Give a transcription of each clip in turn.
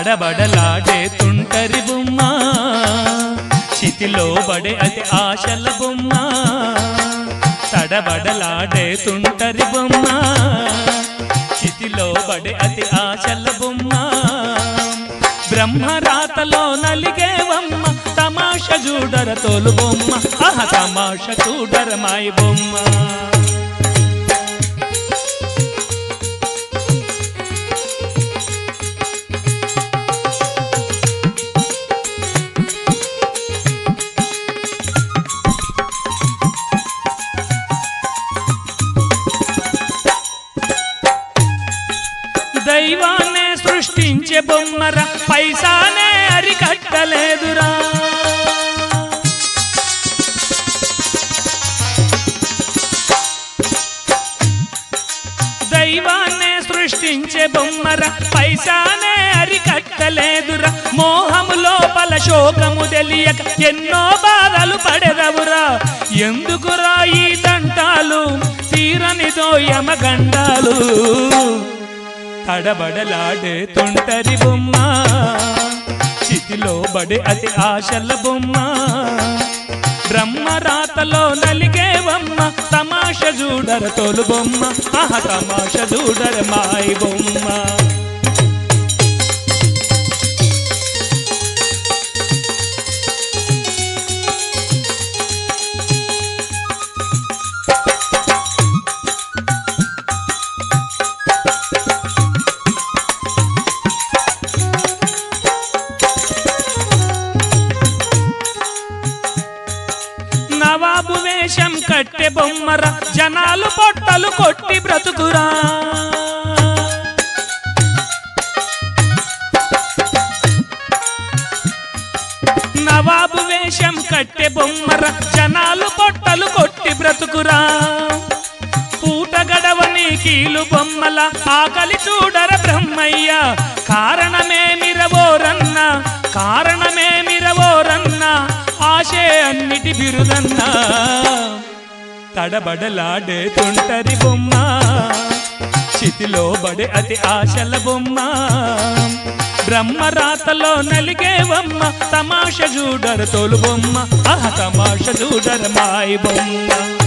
తడబడలాడే తుంటరి బొమ్మ చితిలో బడే అతి ఆశల బొమ్మ తడబడలాడే తుంటరి బొమ్మ చితిలో బడే అతి ఆశల బొమ్మ బ్రహ్మరాతలో నలిగేవమ్మ తమాష చూడర తోలు బొమ్మ ఆహ తమాష చూడర మాయి బొమ్మ దైవాన్నే సృష్టించే బొమ్మర పైసానే అరికట్టలేదురా దైవాన్నే సృష్టించే బొమ్మర పైసానే అరికట్టలేదురా మోహము లోపల శోకము తెలియక ఎన్నో బాధలు పడెదవురా ఎందుకురా ఈ దంటాలు తీరనిదో యమగండాలు తడబడలాడే తుంటరి బొమ్మ చితిలో బడే అతి ఆశల బొమ్మ బ్రహ్మరాతలో నలిగేవమ్మ తమాష చూడర తోలు బొమ్మ ఆహ తమాష చూడర మాయి బొమ్మ నవాబు వేషం కట్టె బొమ్మర జనాలు పొట్టలు కొట్టి బ్రతుకురా నవాబు వేషం కట్టె బొమ్మర జనాలు పొట్టలు కొట్టి బ్రతుకురా పూట గడవని కీలు బొమ్మల ఆకలి చూడర బ్రహ్మయ్య కారణమేమిరవోరన్న కారణమేమిరవోరన్న ఆశే అన్నిటి బిరుదన్నా తడబడలాడే తుంటరి బొమ్మ చితిలో బడే అతి ఆశల బొమ్మ బ్రహ్మరాతలో నలిగేవమ్మ తమాష చూడర తోలు బొమ్మ ఆహ తమాష చూడర మాయి బొమ్మ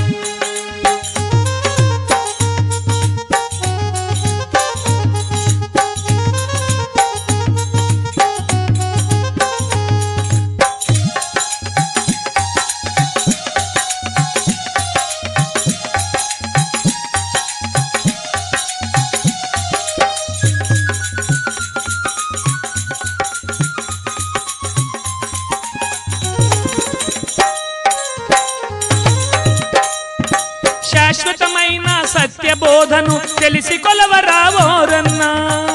శాశ్వతమైన సత్యబోధను తెలిసి కొలవరావోరన్నా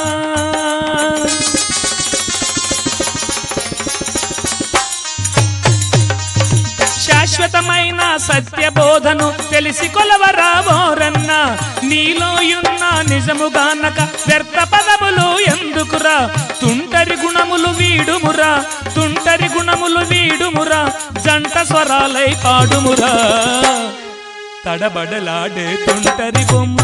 శాశ్వతమైన సత్యబోధను తెలిసి కొలవరావోరన్నా నీలోయున్న నిజముగానక వ్యర్థ పదములు ఎందుకురా తుంటరి గుణములు వీడుమురా తుంటరి గుణములు వీడుమురా జంట స్వరాలై పాడుమురా తడబడలాడే తుంటరి బొమ్మ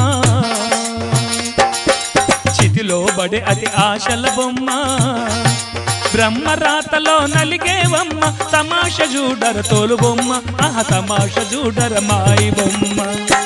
చితిలో బడే అతి ఆశల బొమ్మ బ్రహ్మరాతలో నలిగేవమ్మ తమాష చూడర తోలు బొమ్మ ఆహ తమాష చూడర మాయి బొమ్మ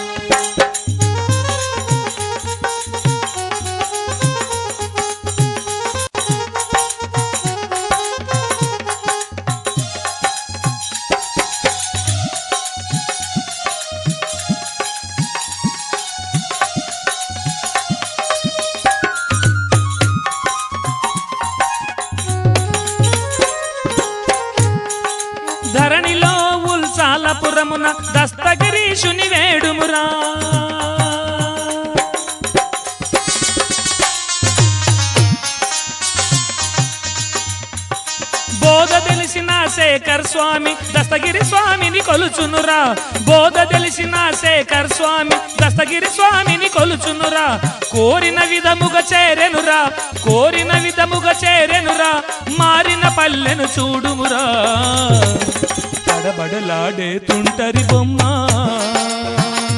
ధరణిలో ఉల్సాలపురమున దస్తగిరీషుని వేడుమురా బోధ తెలిసిన శేఖర్ స్వామి దస్తగిరి స్వామిని కొలుచునురా బోధ తెలిసిన శేఖర్ స్వామి దస్తగిరి స్వామిని కొలుచునురా కోరిన విధముగా చేరెనురా కోరిన విధముగా చేరెనురా మారిన పల్లెను చూడుమురా తడబడలాడే తుంటరి బొమ్మ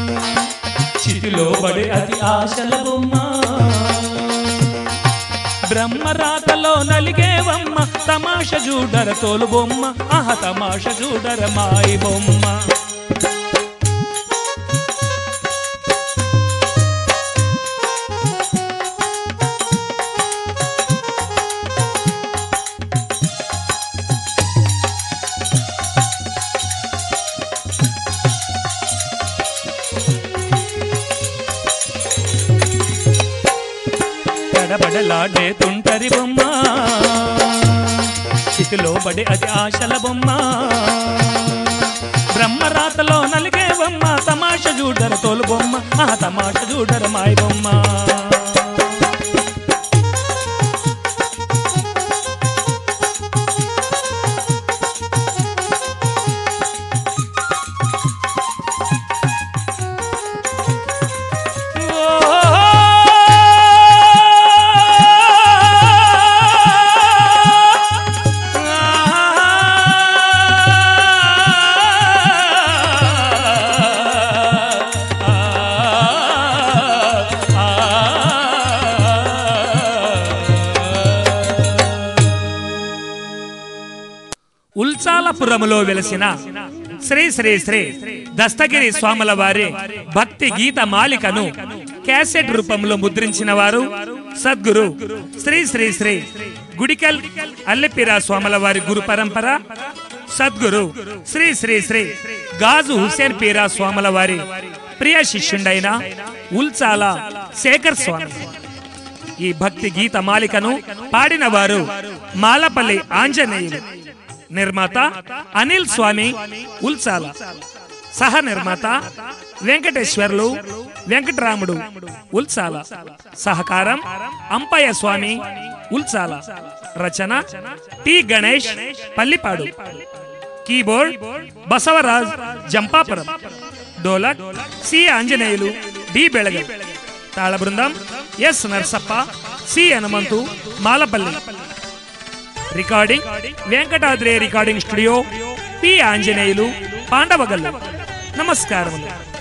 చితిలో బడే అతి ఆశల బొమ్మ బ్రహ్మరాతలో నలిగేవమ్మ తమాష చూడర తోలు బొమ్మ ఆహ తమాష చూడర మాయి బొమ్మ బడలాడే తుంటరి బొమ్మ చితిలో బడి అది ఆశల బొమ్మ బ్రహ్మరాతలో నలిగే బొమ్మ తమాష చూడర తోలు బొమ్మ ఆ తమాష చూడర మాయ బొమ్మ ఉల్చాలపురములో వెలసిన శ్రీ శ్రీ శ్రీ దస్తగిరి స్వాముల వారి భక్తి గీత మాలికను క్యాసెట్ రూపంలో ముద్రించిన వారు సద్గురు శ్రీ శ్రీ శ్రీ గుడికల్ అల్లెపిరా స్వాముల వారి గురు పరంపర సద్గురు శ్రీ శ్రీ శ్రీ గాజు హుసేన్ పీరా స్వాముల వారి ప్రియ శిష్యుండైన ఉల్చాల శేఖర్ స్వామి. ఈ భక్తి గీత మాలికను పాడిన వారు మాలపల్లి ఆంజనేయులు. నిర్మాత అనిల్ స్వామి ఉల్చాల. సహ నిర్మాత వెంకటేశ్వర్లు వెంకటరాముడు ఉల్చాల. సహకారం అంపయ్య స్వామి ఉల్చాల. రచన T Ganesh Pallipadu. Keyboard Basavaraj Jampapuram. Dholak C Anjaneyulu D Belagal. తాళ బృందం S Narsappa C Hanumanthu Malapalli. Recording Venkatadri recording studio P Anjaneyulu Pandavagallu. నమస్కారములు.